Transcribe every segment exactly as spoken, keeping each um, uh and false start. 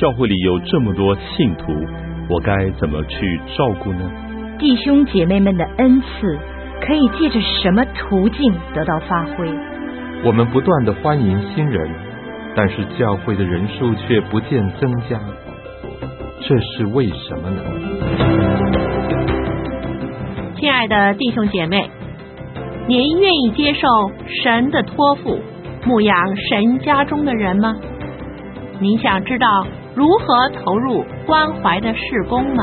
教会里有这么多信徒，我该怎么去照顾呢？ 弟兄姐妹们的恩赐可以借着什么途径得到发挥？ 我们不断地欢迎新人，但是教会的人数却不见增加，这是为什么呢？ 亲爱的弟兄姐妹，您愿意接受神的托付，牧养神家中的人吗？您想知道如何投入关怀的事工吗？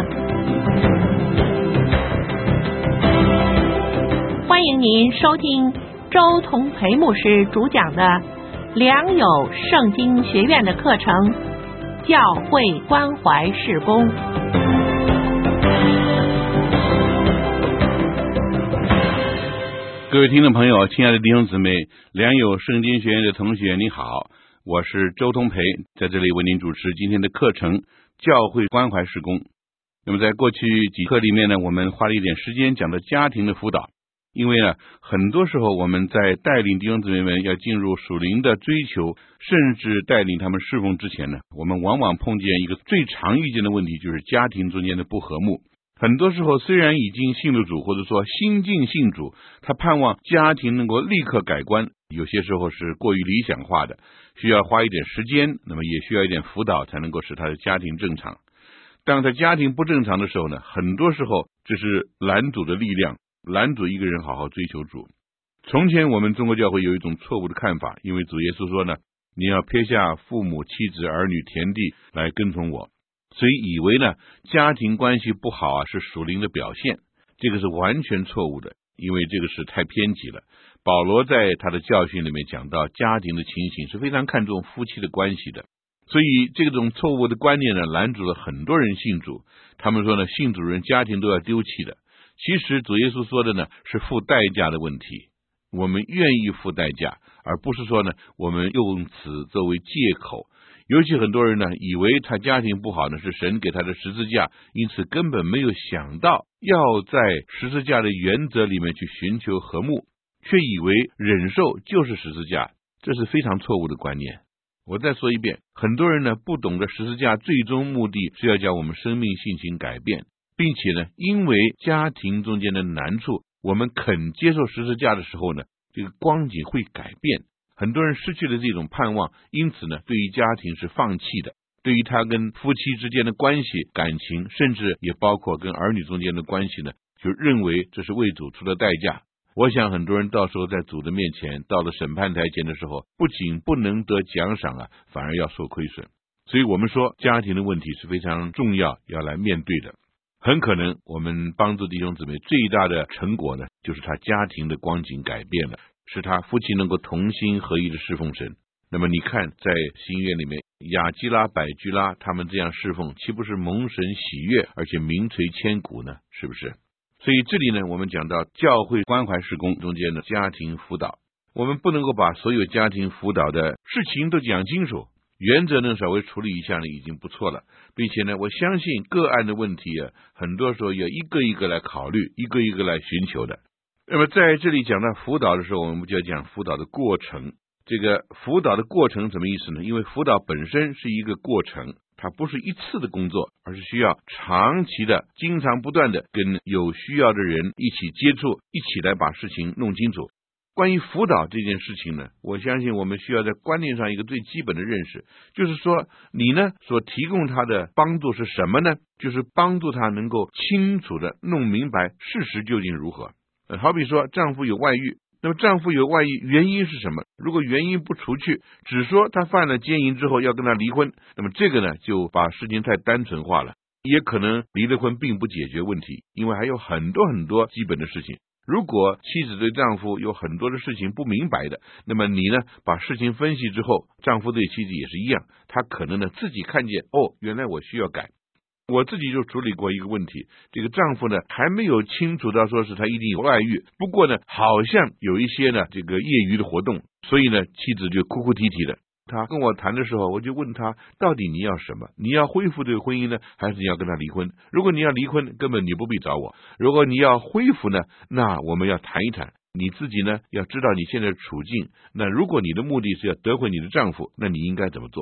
欢迎您收听周同培牧师主讲的良友圣经学院的课程《教会关怀事工》。 各位听众朋友，亲爱的弟兄姊妹，良友圣经学院的同学你好，我是周同培，在这里为您主持今天的课程《教会关怀事工》。那么在过去几课里面呢，我们花了一点时间讲到家庭的辅导，因为呢，很多时候我们在带领弟兄姊妹们要进入属灵的追求，甚至带领他们侍奉之前呢，我们往往碰见一个最常遇见的问题，就是家庭中间的不和睦。很多时候虽然已经信了主，或者说新进信主，他盼望家庭能够立刻改观，有些时候是过于理想化的，需要花一点时间，那么也需要一点辅导才能够使他的家庭正常。当他家庭不正常的时候呢，很多时候这是拦阻的力量，拦阻一个人好好追求主。从前我们中国教会有一种错误的看法，因为主耶稣说呢，你要撇下父母妻子儿女田地来跟从我，所以以为呢家庭关系不好啊是属灵的表现，这个是完全错误的，因为这个是太偏激了。保罗在他的教训里面讲到，家庭的情形是非常看重夫妻的关系的，所以这种错误的观念呢，拦阻了很多人信主。他们说呢，信主人家庭都要丢弃的。其实主耶稣说的呢，是付代价的问题。我们愿意付代价，而不是说呢，我们用此作为借口。尤其很多人呢，以为他家庭不好呢，是神给他的十字架，因此根本没有想到要在十字架的原则里面去寻求和睦，却以为忍受就是十字架，这是非常错误的观念。我再说一遍，很多人呢不懂得十字架最终目的是要将我们生命性情改变，并且呢，因为家庭中间的难处，我们肯接受十字架的时候呢，这个光景会改变。很多人失去了这种盼望，因此呢，对于家庭是放弃的，对于他跟夫妻之间的关系、感情，甚至也包括跟儿女中间的关系呢，就认为这是为主出的代价。我想很多人到时候在主的面前，到了审判台前的时候，不仅不能得奖赏啊，反而要受亏损。所以我们说家庭的问题是非常重要，要来面对的。很可能我们帮助弟兄姊妹最大的成果呢，就是他家庭的光景改变了，使他夫妻能够同心合一的侍奉神。那么你看在新约里面，雅基拉、百居拉他们这样侍奉，岂不是蒙神喜悦，而且名垂千古呢？是不是？所以这里呢，我们讲到教会关怀事工中间的家庭辅导，我们不能够把所有家庭辅导的事情都讲清楚，原则呢稍微处理一下呢已经不错了，并且呢我相信个案的问题啊，很多时候要一个一个来考虑，一个一个来寻求的。那么在这里讲到辅导的时候，我们就要讲辅导的过程。这个辅导的过程什么意思呢？因为辅导本身是一个过程，它不是一次的工作，而是需要长期的、经常不断的跟有需要的人一起接触，一起来把事情弄清楚。关于辅导这件事情呢，我相信我们需要在观念上一个最基本的认识，就是说你呢所提供他的帮助是什么呢？就是帮助他能够清楚的弄明白事实究竟如何。呃、好比说丈夫有外遇，那么丈夫有外遇原因是什么？如果原因不除去，只说他犯了奸淫之后要跟他离婚，那么这个呢就把事情太单纯化了，也可能离了婚并不解决问题，因为还有很多很多基本的事情。如果妻子对丈夫有很多的事情不明白的，那么你呢把事情分析之后，丈夫对妻子也是一样，他可能呢自己看见，哦，原来我需要改。我自己就处理过一个问题，这个丈夫呢还没有清楚到说是他一定有外遇，不过呢好像有一些呢这个业余的活动，所以呢妻子就哭哭啼啼的。他跟我谈的时候，我就问他，到底你要什么？你要恢复这个婚姻呢，还是你要跟他离婚？如果你要离婚，根本你不必找我；如果你要恢复呢，那我们要谈一谈。你自己呢要知道你现在的处境，那如果你的目的是要得回你的丈夫，那你应该怎么做？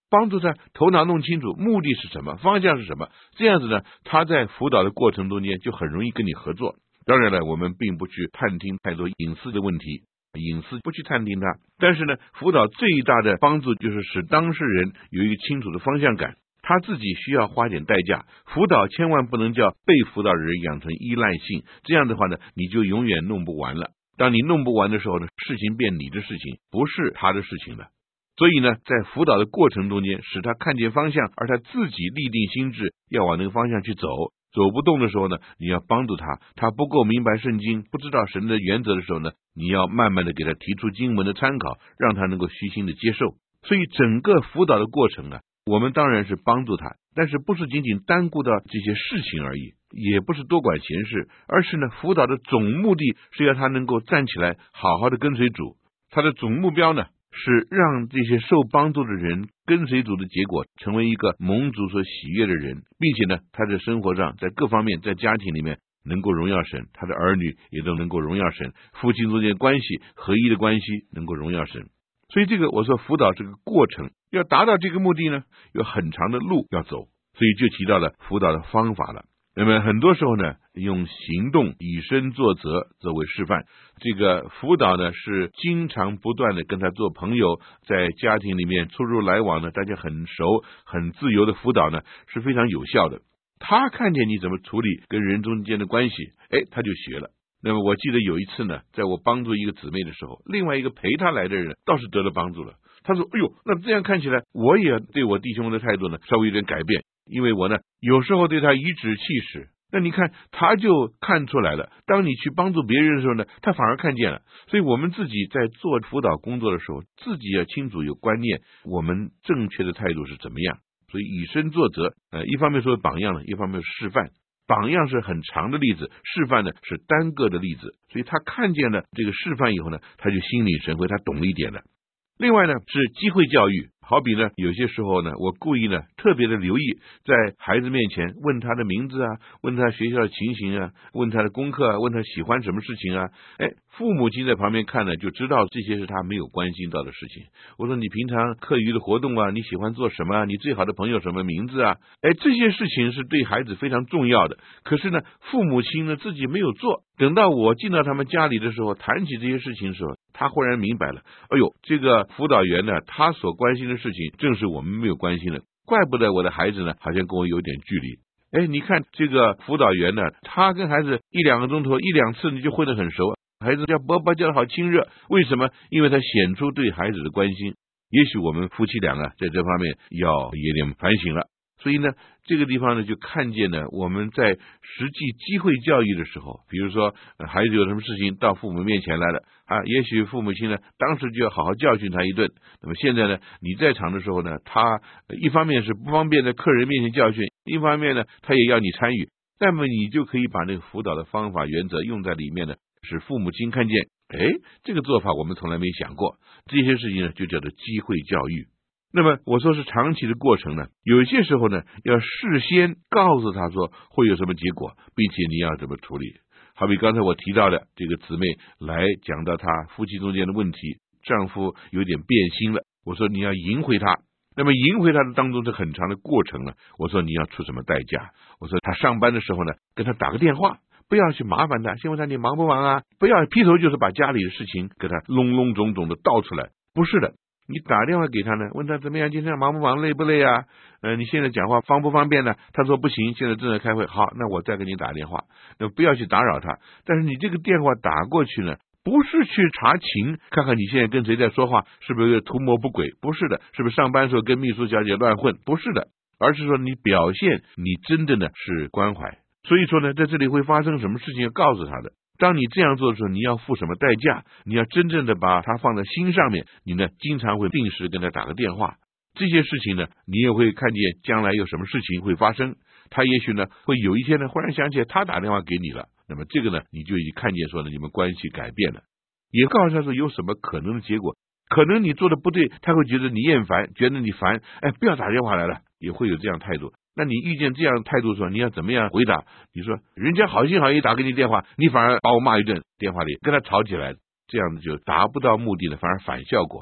帮助他头脑弄清楚目的是什么，方向是什么，这样子呢，他在辅导的过程中间就很容易跟你合作。当然了，我们并不去探听太多隐私的问题，隐私不去探听它，但是呢，辅导最大的帮助就是使当事人有一个清楚的方向感，他自己需要花点代价。辅导千万不能叫被辅导的人养成依赖性，这样的话呢，你就永远弄不完了。当你弄不完的时候呢，事情变你的事情，不是他的事情了。所以呢，在辅导的过程中间，使他看见方向，而他自己立定心智要往那个方向去走。走不动的时候呢，你要帮助他，他不够明白圣经，不知道神的原则的时候呢，你要慢慢的给他提出经文的参考，让他能够虚心的接受。所以整个辅导的过程啊，我们当然是帮助他，但是不是仅仅单顾到这些事情而已，也不是多管闲事，而是呢，辅导的总目的是要他能够站起来好好的跟随主。他的总目标呢，是让这些受帮助的人跟随主的结果成为一个蒙主所喜悦的人，并且呢，他在生活上在各方面在家庭里面能够荣耀神，他的儿女也都能够荣耀神，夫妻中间关系合一的关系能够荣耀神。所以这个我说辅导这个过程要达到这个目的呢，有很长的路要走，所以就提到了辅导的方法了。那么很多时候呢，用行动以身作则作为示范。这个辅导呢，是经常不断的跟他做朋友，在家庭里面出入来往呢，大家很熟很自由的辅导呢，是非常有效的。他看见你怎么处理跟人中间的关系，哎，他就学了。那么我记得有一次呢，在我帮助一个姊妹的时候，另外一个陪他来的人倒是得了帮助了。他说，哎呦，那这样看起来我也对我弟兄的态度呢稍微有点改变，因为我呢有时候对他颐指气使，那你看他就看出来了，当你去帮助别人的时候呢，他反而看见了。所以我们自己在做辅导工作的时候，自己要清楚有观念，我们正确的态度是怎么样。所以以身作则，呃，一方面说榜样呢，一方面示范。榜样是很长的例子，示范呢是单个的例子，所以他看见了这个示范以后呢，他就心领神会，他懂了一点了。另外呢，是机会教育。好比呢，有些时候呢，我故意呢特别的留意，在孩子面前问他的名字啊，问他学校的情形啊，问他的功课啊，问他喜欢什么事情啊。哎，父母亲在旁边看呢，就知道这些是他没有关心到的事情。我说你平常课余的活动啊，你喜欢做什么啊？你最好的朋友什么名字啊？哎，这些事情是对孩子非常重要的。可是呢，父母亲呢自己没有做。等到我进到他们家里的时候，谈起这些事情的时候，他忽然明白了，哎呦，这个辅导员呢，他所关心的事情正是我们没有关心的，怪不得我的孩子呢好像跟我有点距离。哎，你看这个辅导员呢，他跟孩子一两个钟头一两次你就混得很熟，孩子叫伯伯叫得好亲热，为什么？因为他显出对孩子的关心。也许我们夫妻俩啊在这方面要有点反省了。所以呢，这个地方呢就看见呢，我们在实际机会教育的时候，比如说、呃、孩子有什么事情到父母面前来了啊，也许父母亲呢当时就要好好教训他一顿。那么现在呢，你在场的时候呢，他一方面是不方便在客人面前教训，一方面呢他也要你参与，那么你就可以把那个辅导的方法原则用在里面呢，使父母亲看见，哎，这个做法我们从来没想过，这些事情呢就叫做机会教育。那么我说是长期的过程呢，有些时候呢要事先告诉他说会有什么结果，并且你要怎么处理。好比刚才我提到的这个姊妹来讲到她夫妻中间的问题，丈夫有点变心了，我说你要赢回他。那么赢回他的当中是很长的过程了，我说你要出什么代价？我说他上班的时候呢，跟他打个电话，不要去麻烦他，先问他你忙不忙啊，不要劈头就是把家里的事情给他隆隆种种的倒出来，不是的。你打电话给他呢，问他怎么样，今天忙不忙，累不累啊？呃，你现在讲话方不方便呢？他说不行，现在正在开会。好，那我再给你打电话，那不要去打扰他。但是你这个电话打过去呢，不是去查情，看看你现在跟谁在说话，是不是图谋不轨？不是的，是不是上班时候跟秘书小姐乱混？不是的，而是说你表现你真的呢是关怀。所以说呢，在这里会发生什么事情要告诉他的。当你这样做的时候，你要付什么代价？你要真正的把它放在心上面，你呢经常会定时跟他打个电话。这些事情呢，你也会看见将来有什么事情会发生。他也许呢会有一天呢忽然想起来他打电话给你了，那么这个呢你就已经看见说呢你们关系改变了。也告诉他说有什么可能的结果，可能你做的不对，他会觉得你厌烦，觉得你烦，哎，不要打电话来了，也会有这样态度。那你遇见这样的态度的时候，你要怎么样回答？你说人家好心好意打给你电话，你反而把我骂一顿，电话里跟他吵起来，这样子就达不到目的了，反而反效果。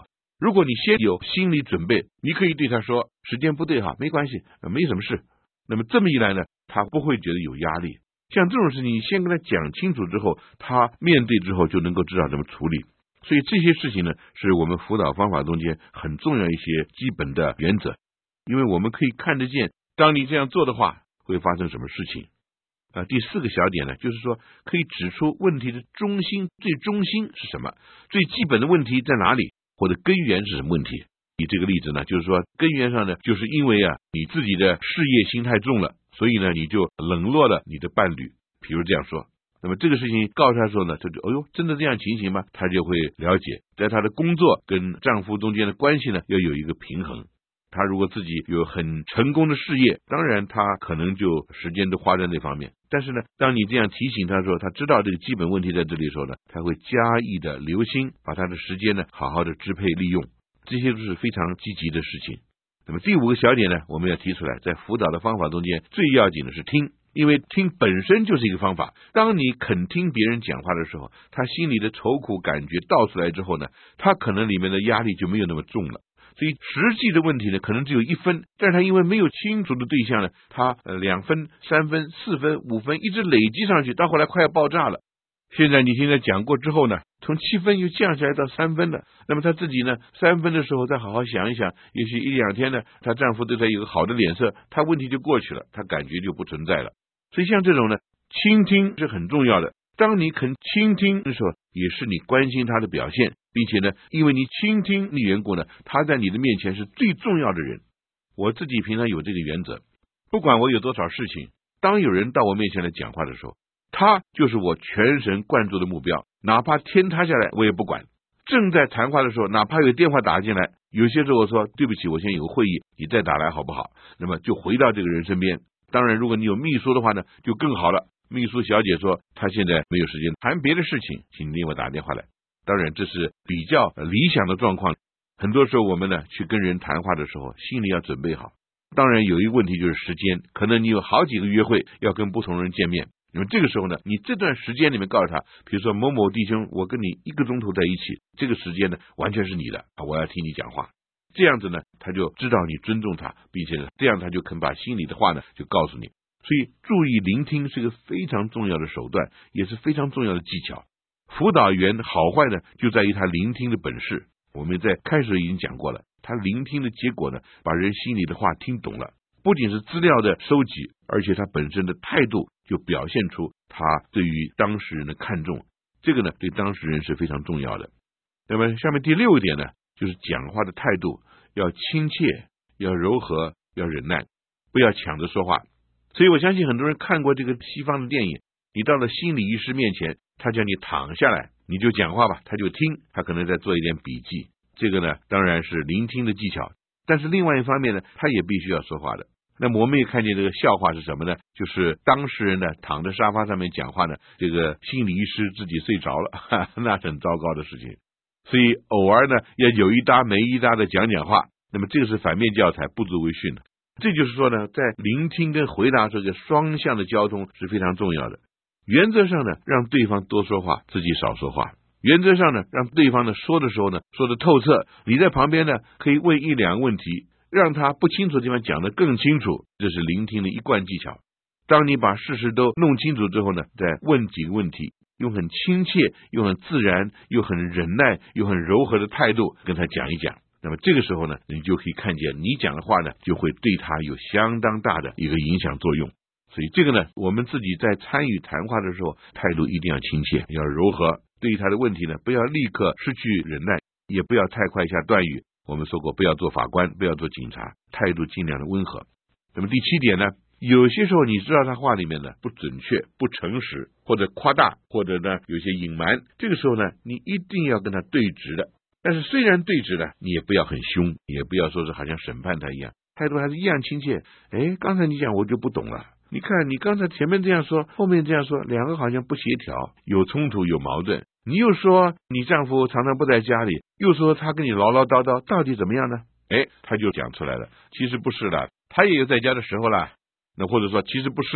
如果你先有心理准备，你可以对他说时间不对哈，没关系，没什么事。那么这么一来呢，他不会觉得有压力。像这种事情，你先跟他讲清楚之后，他面对之后就能够知道怎么处理。所以这些事情呢，是我们辅导方法中间很重要一些基本的原则，因为我们可以看得见，当你这样做的话，会发生什么事情。啊，第四个小点呢，就是说可以指出问题的中心，最中心是什么，最基本的问题在哪里，或者根源是什么问题。以这个例子呢，就是说根源上呢，就是因为啊你自己的事业心太重了，所以呢你就冷落了你的伴侣，比如这样说。那么这个事情告诉他说呢，他就哎呦，真的这样情形吗？他就会了解，在他的工作跟丈夫中间的关系呢，要有一个平衡。他如果自己有很成功的事业，当然他可能就时间都花在那方面。但是呢，当你这样提醒他说，他知道这个基本问题在这里的时候呢，他会加以的留心，把他的时间呢好好的支配利用，这些都是非常积极的事情。那么第五个小点呢，我们要提出来，在辅导的方法中间，最要紧的是听，因为听本身就是一个方法。当你肯听别人讲话的时候，他心里的愁苦感觉倒出来之后呢，他可能里面的压力就没有那么重了。所以实际的问题呢，可能只有一分，但是他因为没有清楚的对象呢，他呃两分、三分、四分、五分，一直累积上去，到后来快要爆炸了。现在你现在讲过之后呢，从七分又降下来到三分了。那么他自己呢，三分的时候再好好想一想，也许一两天呢，她丈夫对她有个好的脸色，她问题就过去了，她感觉就不存在了。所以像这种呢，倾听是很重要的。当你肯倾听的时候，也是你关心他的表现，并且呢，因为你倾听的缘故呢，他在你的面前是最重要的人。我自己平常有这个原则，不管我有多少事情，当有人到我面前来讲话的时候，他就是我全神贯注的目标，哪怕天塌下来我也不管。正在谈话的时候，哪怕有电话打进来，有些时候我说对不起，我现在有个会议，你再打来好不好？那么就回到这个人身边。当然如果你有秘书的话呢，就更好了。秘书小姐说她现在没有时间谈别的事情，请你另外打电话来。当然这是比较理想的状况。很多时候我们呢去跟人谈话的时候，心里要准备好。当然有一个问题就是时间，可能你有好几个约会要跟不同人见面，那么这个时候呢，你这段时间里面告诉他，比如说某某弟兄，我跟你一个钟头在一起，这个时间呢完全是你的，我要听你讲话。这样子呢，他就知道你尊重他，并且呢，这样他就肯把心里的话呢就告诉你。所以注意聆听是一个非常重要的手段，也是非常重要的技巧。辅导员好坏呢，就在于他聆听的本事。我们在开始已经讲过了，他聆听的结果呢，把人心里的话听懂了，不仅是资料的收集，而且他本身的态度就表现出他对于当事人的看重，这个呢对当事人是非常重要的。那么下面第六点呢，就是讲话的态度要亲切，要柔和，要忍耐，不要抢着说话。所以我相信很多人看过这个西方的电影，你到了心理医师面前，他叫你躺下来，你就讲话吧，他就听，他可能在做一点笔记。这个呢当然是聆听的技巧，但是另外一方面呢，他也必须要说话的。那么我们也看见这个笑话是什么呢？就是当事人呢躺在沙发上面讲话呢，这个心理医师自己睡着了，哈哈，那是很糟糕的事情。所以偶尔呢要有一搭没一搭的讲讲话，那么这个是反面教材，不足为训的。这就是说呢，在聆听跟回答这个双向的交通是非常重要的。原则上呢，让对方多说话，自己少说话。原则上呢，让对方呢说的时候呢，说的透彻。你在旁边呢，可以问一两个问题，让他不清楚的地方讲得更清楚，这是聆听的一贯技巧。当你把事实都弄清楚之后呢，再问几个问题，用很亲切、又很自然、又很忍耐、又很柔和的态度跟他讲一讲。那么这个时候呢，你就可以看见你讲的话呢，就会对他有相当大的一个影响作用。所以这个呢，我们自己在参与谈话的时候，态度一定要亲切，要柔和。对于他的问题呢，不要立刻失去忍耐，也不要太快下断语。我们说过，不要做法官，不要做警察，态度尽量的温和。那么第七点呢，有些时候你知道他话里面呢不准确、不诚实，或者夸大，或者呢有些隐瞒，这个时候呢，你一定要跟他对质的。但是虽然对质了，你也不要很凶，也不要说是好像审判他一样，态度还是一样亲切。哎，刚才你讲我就不懂了，你看你刚才前面这样说，后面这样说，两个好像不协调，有冲突有矛盾。你又说你丈夫常常不在家里，又说他跟你唠唠叨叨，到底怎么样呢？哎，他就讲出来了，其实不是啦，他也有在家的时候啦。那或者说其实不是啦，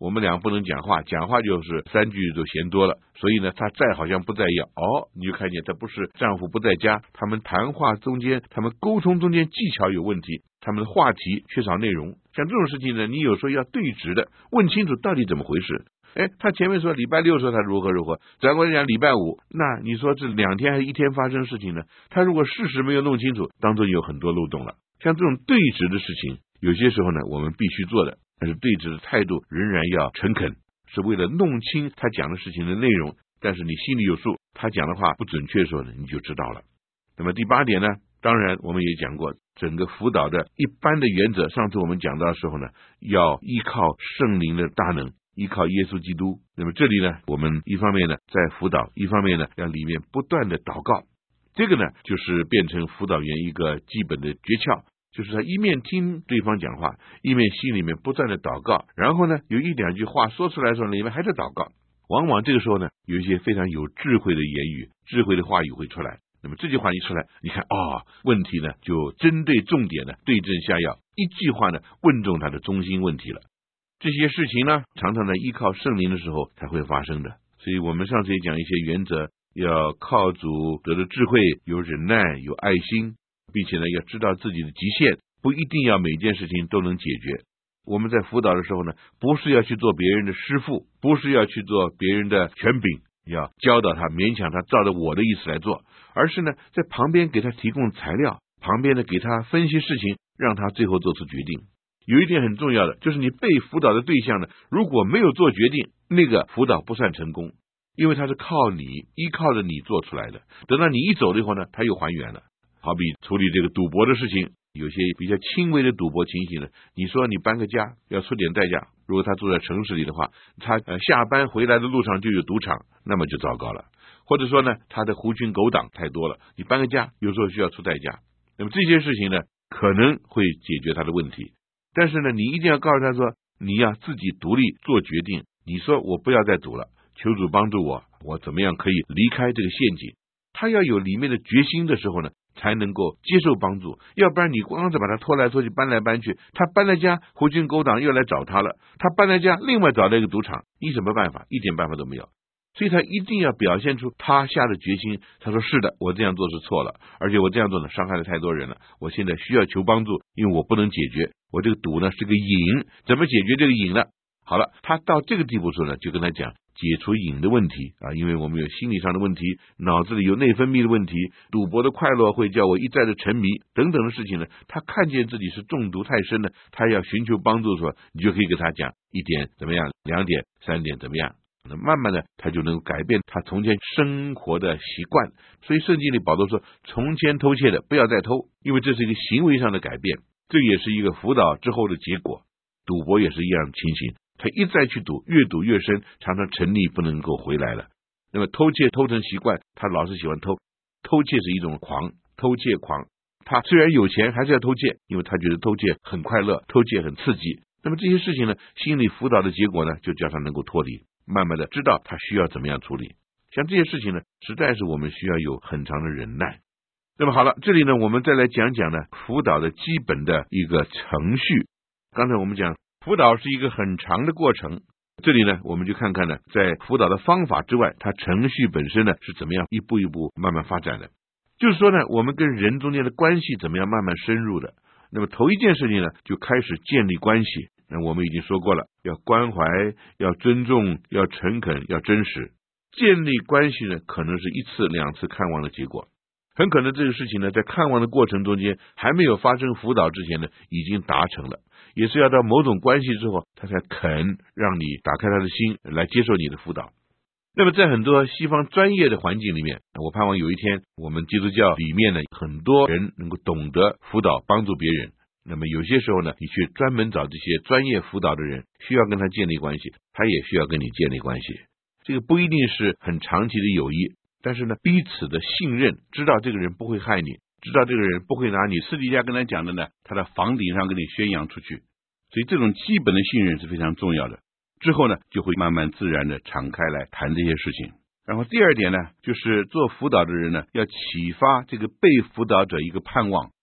我们俩不能讲话，讲话就是三句都嫌多了，所以呢，他在好像不在一样。哦，你就看见他不是丈夫不在家，他们谈话中间，他们沟通中间技巧有问题，他们的话题缺少内容。像这种事情呢，你有时候要对质的问清楚到底怎么回事。哎，他前面说礼拜六说他如何如何，转过来讲礼拜五，那你说这两天还是一天发生事情呢？他如果事实没有弄清楚，当中有很多漏洞了。像这种对质的事情，有些时候呢，我们必须做的，但是对质的态度仍然要诚恳，是为了弄清他讲的事情的内容，但是你心里有数，他讲的话不准确的时候呢，你就知道了。那么第八点呢，当然我们也讲过，整个辅导的一般的原则，上次我们讲到的时候呢，要依靠圣灵的大能，依靠耶稣基督。那么这里呢，我们一方面呢在辅导，一方面呢要里面不断的祷告，这个呢就是变成辅导员一个基本的诀窍，就是他一面听对方讲话，一面心里面不断的祷告，然后呢有一两句话说出来的时候，里面还在祷告。往往这个时候呢，有一些非常有智慧的言语，智慧的话语会出来。那么这句话一出来，你看哦，问题呢就针对重点呢，对症下药，一句话呢问中他的中心问题了。这些事情呢，常常呢依靠圣灵的时候才会发生的。所以我们上次也讲一些原则，要靠主得的智慧，有忍耐，有爱心，并且呢要知道自己的极限，不一定要每件事情都能解决。我们在辅导的时候呢，不是要去做别人的师傅，不是要去做别人的权柄，要教导他，勉强他照着我的意思来做，而是呢在旁边给他提供材料，旁边呢给他分析事情，让他最后做出决定。有一点很重要的，就是你被辅导的对象呢，如果没有做决定，那个辅导不算成功，因为他是靠你，依靠着你做出来的。等到你一走了以后呢，他又还原了。好比处理这个赌博的事情，有些比较轻微的赌博情形呢，你说你搬个家要出点代价，如果他住在城市里的话，他呃下班回来的路上就有赌场，那么就糟糕了。或者说呢，他的狐群狗党太多了，你搬个家有时候需要出代价，那么这些事情呢，可能会解决他的问题。但是呢，你一定要告诉他说，你要自己独立做决定。你说我不要再赌了，求主帮助我，我怎么样可以离开这个陷阱？他要有里面的决心的时候呢，才能够接受帮助。要不然你光是把他拖来拖去，搬来搬去，他搬了家，狐群狗党又来找他了，他搬了家，另外找了一个赌场，你什么办法？一点办法都没有。所以他一定要表现出他下的决心。他说是的，我这样做是错了，而且我这样做呢伤害了太多人了，我现在需要求帮助，因为我不能解决，我这个赌呢是个瘾，怎么解决这个瘾呢？好了，他到这个地步时候呢，就跟他讲解除瘾的问题啊，因为我们有心理上的问题，脑子里有内分泌的问题，赌博的快乐会叫我一再的沉迷等等的事情呢，他看见自己是中毒太深了，他要寻求帮助的时候，你就可以给他讲一点怎么样，两点三点怎么样，那慢慢的他就能改变他从前生活的习惯。所以圣经里保罗说，从前偷窃的不要再偷，因为这是一个行为上的改变，这也是一个辅导之后的结果。赌博也是一样的情形，他一再去赌，越赌越深，常常沉溺不能够回来了。那么偷窃偷成习惯，他老是喜欢偷，偷窃是一种狂，偷窃狂，他虽然有钱还是要偷窃，因为他觉得偷窃很快乐，偷窃很刺激。那么这些事情呢，心理辅导的结果呢，就叫他能够脱离，慢慢的知道他需要怎么样处理。像这些事情呢，实在是我们需要有很长的忍耐。那么好了，这里呢，我们再来讲讲呢辅导的基本的一个程序。刚才我们讲辅导是一个很长的过程，这里呢我们就看看呢，在辅导的方法之外，它程序本身呢是怎么样一步一步慢慢发展的。就是说呢，我们跟人中间的关系怎么样慢慢深入的。那么头一件事情呢，就开始建立关系。那我们已经说过了，要关怀，要尊重，要诚恳，要真实。建立关系呢，可能是一次两次看望的结果，很可能这个事情呢，在看望的过程中间还没有发生辅导之前呢，已经达成了，也是要到某种关系之后，他才肯让你打开他的心来接受你的辅导。那么在很多西方专业的环境里面，我盼望有一天我们基督教里面呢，很多人能够懂得辅导帮助别人。那么有些时候呢，你去专门找这些专业辅导的人，需要跟他建立关系，他也需要跟你建立关系。这个不一定是很长期的友谊，但是呢，彼此的信任，知道这个人不会害你，知道这个人不会拿你私底下跟他讲的呢，他的房顶上跟你宣扬出去。所以这种基本的信任是非常重要的。之后呢，就会慢慢自然的敞开来谈这些事情。然后第二点呢，就是做辅导的人呢，要启发这个被辅导者一个盼望，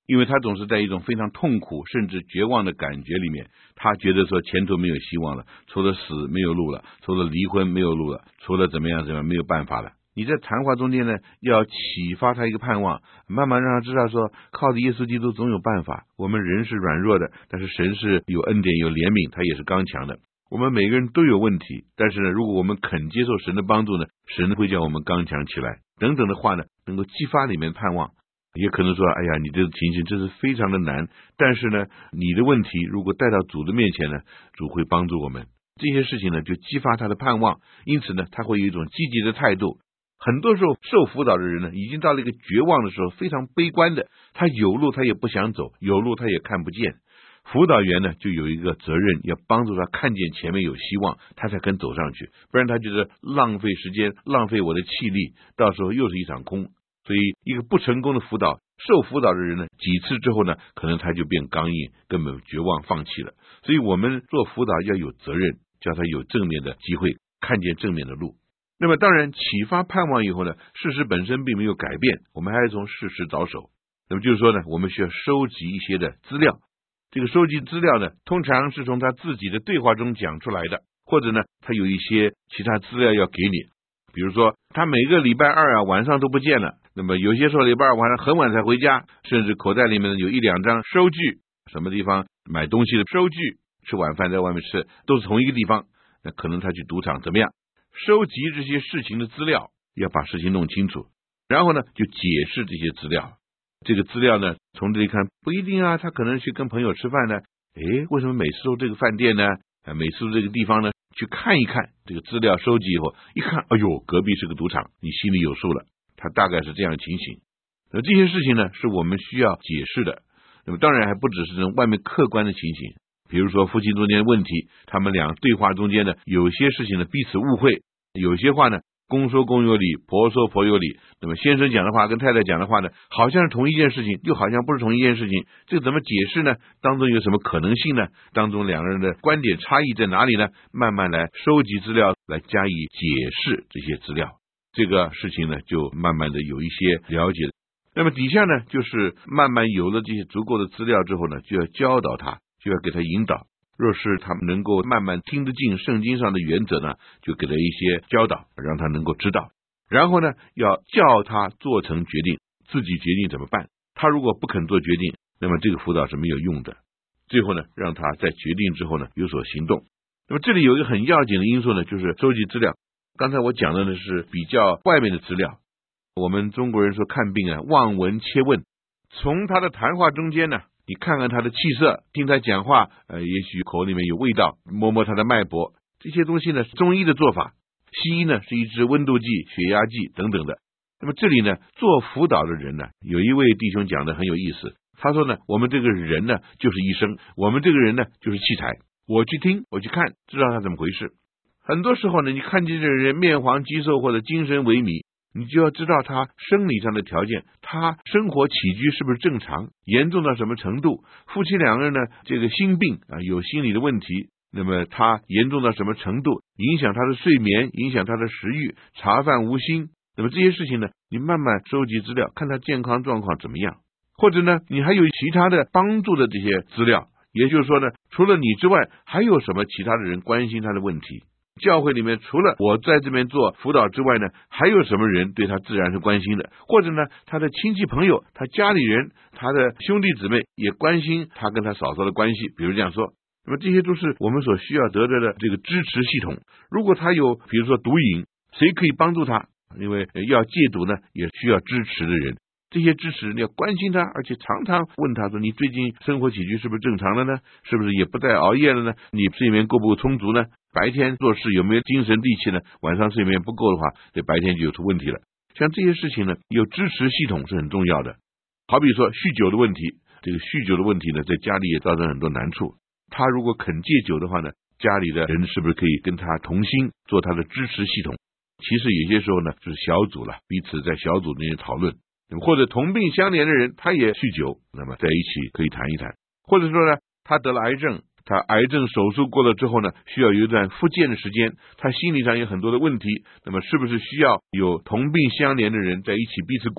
因为他总是在一种非常痛苦甚至绝望的感觉里面，他觉得说前途没有希望了，除了死没有路了，除了离婚没有路了，除了怎么样怎么样没有办法了。你在谈话中间呢，要启发他一个盼望，慢慢让他知道说，靠着耶稣基督总有办法。我们人是软弱的，但是神是有恩典有怜悯，他也是刚强的。我们每个人都有问题，但是呢，如果我们肯接受神的帮助呢，神会叫我们刚强起来。等等的话呢，能够激发里面盼望。也可能说，哎呀，你这个情形真是非常的难，但是呢，你的问题如果带到主的面前呢，主会帮助我们。这些事情呢，就激发他的盼望，因此呢，他会有一种积极的态度。很多时候受辅导的人呢，已经到了一个绝望的时候，非常悲观的，他有路他也不想走，有路他也看不见。辅导员呢，就有一个责任，要帮助他看见前面有希望，他才肯走上去，不然他觉得浪费时间，浪费我的气力，到时候又是一场空。所以一个不成功的辅导，受辅导的人呢，几次之后呢，可能他就变刚硬，根本绝望放弃了。所以我们做辅导要有责任，叫他有正面的机会，看见正面的路。那么当然启发盼望以后呢，事实本身并没有改变，我们还是从事实着手。那么就是说呢，我们需要收集一些的资料，这个收集资料呢，通常是从他自己的对话中讲出来的，或者呢，他有一些其他资料要给你。比如说他每个礼拜二啊晚上都不见了，那么有些时候礼拜二晚上很晚才回家，甚至口袋里面有一两张收据，什么地方买东西的收据，吃晚饭在外面吃都是同一个地方，那可能他去赌场怎么样，收集这些事情的资料，要把事情弄清楚，然后呢就解释这些资料。这个资料呢从这里看不一定啊，他可能去跟朋友吃饭呢，诶，为什么每次都这个饭店呢，每次都这个地方呢，去看一看这个资料收集以后，一看，哎呦，隔壁是个赌场，你心里有数了，他大概是这样的情形。那这些事情呢，是我们需要解释的。那么当然还不只是这种外面客观的情形，比如说夫妻中间的问题，他们俩对话中间呢，有些事情呢彼此误会，有些话呢公说公有理，婆说婆有理。那么先生讲的话跟太太讲的话呢，好像是同一件事情，又好像不是同一件事情，这个怎么解释呢？当中有什么可能性呢？当中两个人的观点差异在哪里呢？慢慢来收集资料，来加以解释这些资料，这个事情呢就慢慢的有一些了解。那么底下呢，就是慢慢有了这些足够的资料之后呢，就要教导他，就要给他引导。若是他们能够慢慢听得进圣经上的原则呢，就给他一些教导，让他能够知道。然后呢，要叫他做成决定，自己决定怎么办。他如果不肯做决定，那么这个辅导是没有用的。最后呢，让他在决定之后呢有所行动。那么这里有一个很要紧的因素呢，就是收集资料。刚才我讲的呢是比较外面的资料。我们中国人说看病啊，望闻切问，从他的谈话中间呢，你看看他的气色，听他讲话，呃，也许口里面有味道，摸摸他的脉搏，这些东西呢是中医的做法，西医呢是一支温度计、血压计等等的。那么这里呢，做辅导的人呢，有一位弟兄讲的很有意思，他说呢，我们这个人呢就是医生，我们这个人呢就是器材，我去听，我去看，知道他怎么回事。很多时候呢，你看见这个人面黄肌瘦或者精神萎靡，你就要知道他生理上的条件，他生活起居是不是正常，严重到什么程度，夫妻两个人呢这个心病啊，有心理的问题，那么他严重到什么程度，影响他的睡眠，影响他的食欲，茶饭无心。那么这些事情呢，你慢慢收集资料，看他健康状况怎么样，或者呢你还有其他的帮助的这些资料，也就是说呢，除了你之外，还有什么其他的人关心他的问题。教会里面除了我在这边做辅导之外呢，还有什么人对他自然是关心的，或者呢他的亲戚朋友，他家里人，他的兄弟姊妹也关心他跟他嫂嫂的关系，比如这样说。那么这些都是我们所需要得到的这个支持系统。如果他有比如说毒瘾，谁可以帮助他？因为要戒毒呢也需要支持的人，这些支持你要关心他，而且常常问他说，你最近生活起居是不是正常了呢？是不是也不再熬夜了呢？你睡眠够不够充足呢？白天做事有没有精神力气呢？晚上睡眠不够的话，这白天就有出问题了。像这些事情呢，有支持系统是很重要的。好比说酗酒的问题，这个酗酒的问题呢，在家里也造成很多难处。他如果肯戒酒的话呢，家里的人是不是可以跟他同心做他的支持系统？其实有些时候呢，就是小组了，彼此在小组里面讨论。或者同病相怜的人，他也酗酒，那么在一起可以谈一谈。或者说呢，他得了癌症，他癌症手术过了之后呢，需要有一段复健的时间，他心理上有很多的问题，那么是不是需要有同病相怜的人在一起彼此鼓励，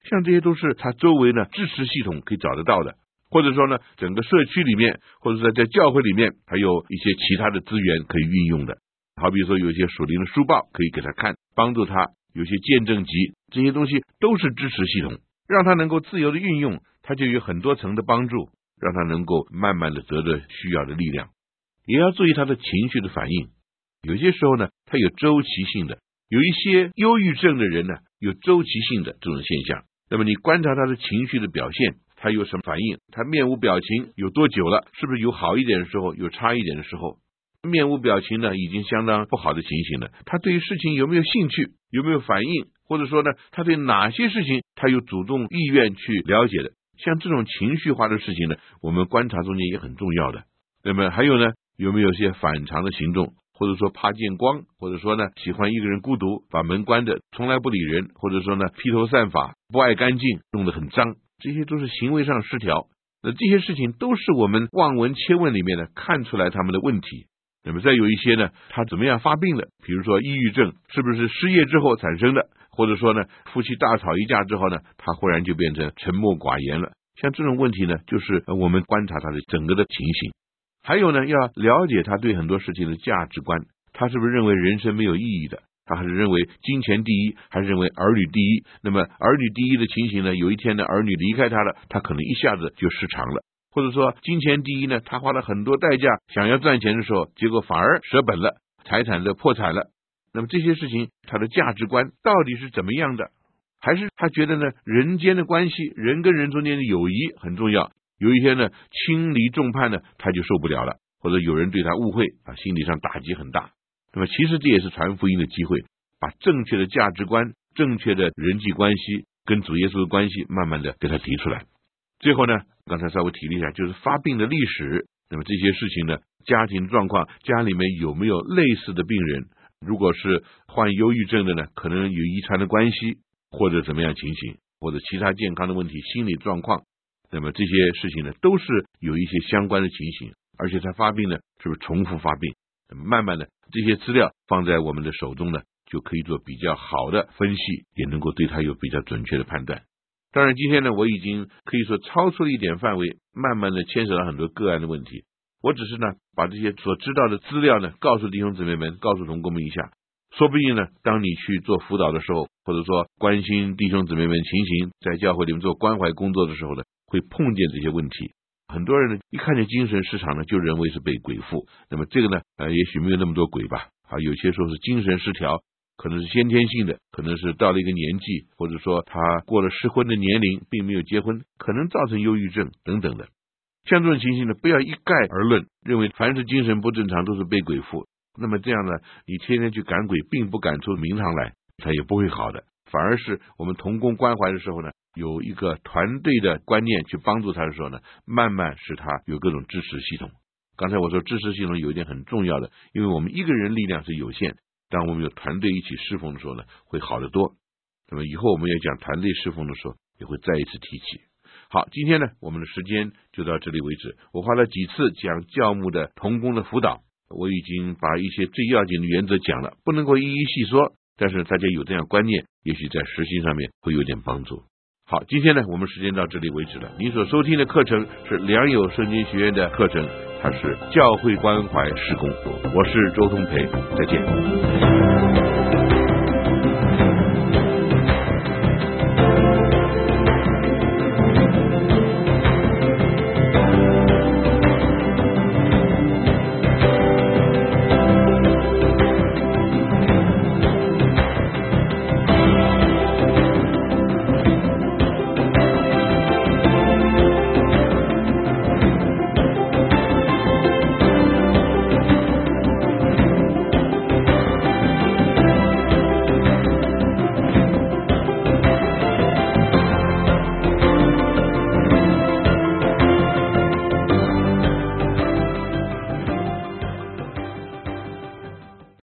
像这些都是他周围呢支持系统可以找得到的，或者说呢整个社区里面，或者是在教会里面还有一些其他的资源可以运用的。好比说有一些属灵的书报可以给他看，帮助他，有些见证集，这些东西都是支持系统，让他能够自由的运用，他就有很多层的帮助，让他能够慢慢的得到需要的力量。也要注意他的情绪的反应，有些时候呢他有周期性的，有一些忧郁症的人呢有周期性的这种现象，那么你观察他的情绪的表现，他有什么反应，他面无表情有多久了，是不是有好一点的时候，有差一点的时候，面无表情呢已经相当不好的情形了，他对于事情有没有兴趣，有没有反应，或者说呢他对哪些事情他有主动意愿去了解的，像这种情绪化的事情呢，我们观察中间也很重要的。那么还有呢，有没有些反常的行动，或者说怕见光，或者说呢喜欢一个人孤独，把门关着，从来不理人，或者说呢披头散发，不爱干净，弄得很脏，这些都是行为上失调。那这些事情都是我们望闻切问里面呢看出来他们的问题。那么再有一些呢，他怎么样发病了，比如说抑郁症是不是失业之后产生的，或者说呢夫妻大吵一架之后呢，他忽然就变成沉默寡言了，像这种问题呢，就是我们观察他的整个的情形。还有呢，要了解他对很多事情的价值观，他是不是认为人生没有意义的，他还是认为金钱第一，还是认为儿女第一。那么儿女第一的情形呢，有一天呢儿女离开他了，他可能一下子就失常了，或者说金钱第一呢，他花了很多代价想要赚钱的时候，结果反而舍本了，财产的破产了。那么这些事情他的价值观到底是怎么样的，还是他觉得呢人间的关系，人跟人中间的友谊很重要，有一些呢轻离重判呢他就受不了了，或者有人对他误会啊，心理上打击很大。那么其实这也是传福音的机会，把正确的价值观，正确的人际关系跟主耶稣的关系慢慢的给他提出来。最后呢，刚才稍微提了一下，就是发病的历史。那么这些事情呢，家庭状况，家里面有没有类似的病人，如果是患忧郁症的呢，可能有遗传的关系，或者怎么样情形，或者其他健康的问题，心理状况，那么这些事情呢都是有一些相关的情形，而且他发病呢是不是重复发病，那么慢慢的这些资料放在我们的手中呢，就可以做比较好的分析，也能够对他有比较准确的判断。当然今天呢，我已经可以说超出了一点范围，慢慢的牵扯到很多个案的问题，我只是呢把这些所知道的资料呢告诉弟兄姊妹们，告诉同工们一下，说不定呢当你去做辅导的时候，或者说关心弟兄姊妹们情形，在教会里面做关怀工作的时候呢，会碰见这些问题。很多人呢一看见精神失常呢，就认为是被鬼附，那么这个呢呃也许没有那么多鬼吧，啊有些时候是精神失调，可能是先天性的，可能是到了一个年纪，或者说他过了适婚的年龄并没有结婚，可能造成忧郁症等等的。像这种情形呢，不要一概而论，认为凡是精神不正常都是被鬼附，那么这样呢，你天天去赶鬼，并不赶出名堂来，他也不会好的，反而是我们同工关怀的时候呢，有一个团队的观念去帮助他的时候呢，慢慢使他有各种支持系统。刚才我说支持系统有一点很重要的，因为我们一个人力量是有限，当我们有团队一起侍奉的时候呢，会好得多。那么以后我们要讲团队侍奉的时候，也会再一次提起。好，今天呢，我们的时间就到这里为止。我花了几次讲教牧的同工的辅导，我已经把一些最要紧的原则讲了，不能够一一细说，但是大家有这样观念，也许在实行上面会有点帮助。好，今天呢，我们时间到这里为止了。您所收听的课程是良友圣经学院的课程，它是教会关怀事工。我是周东培，再见。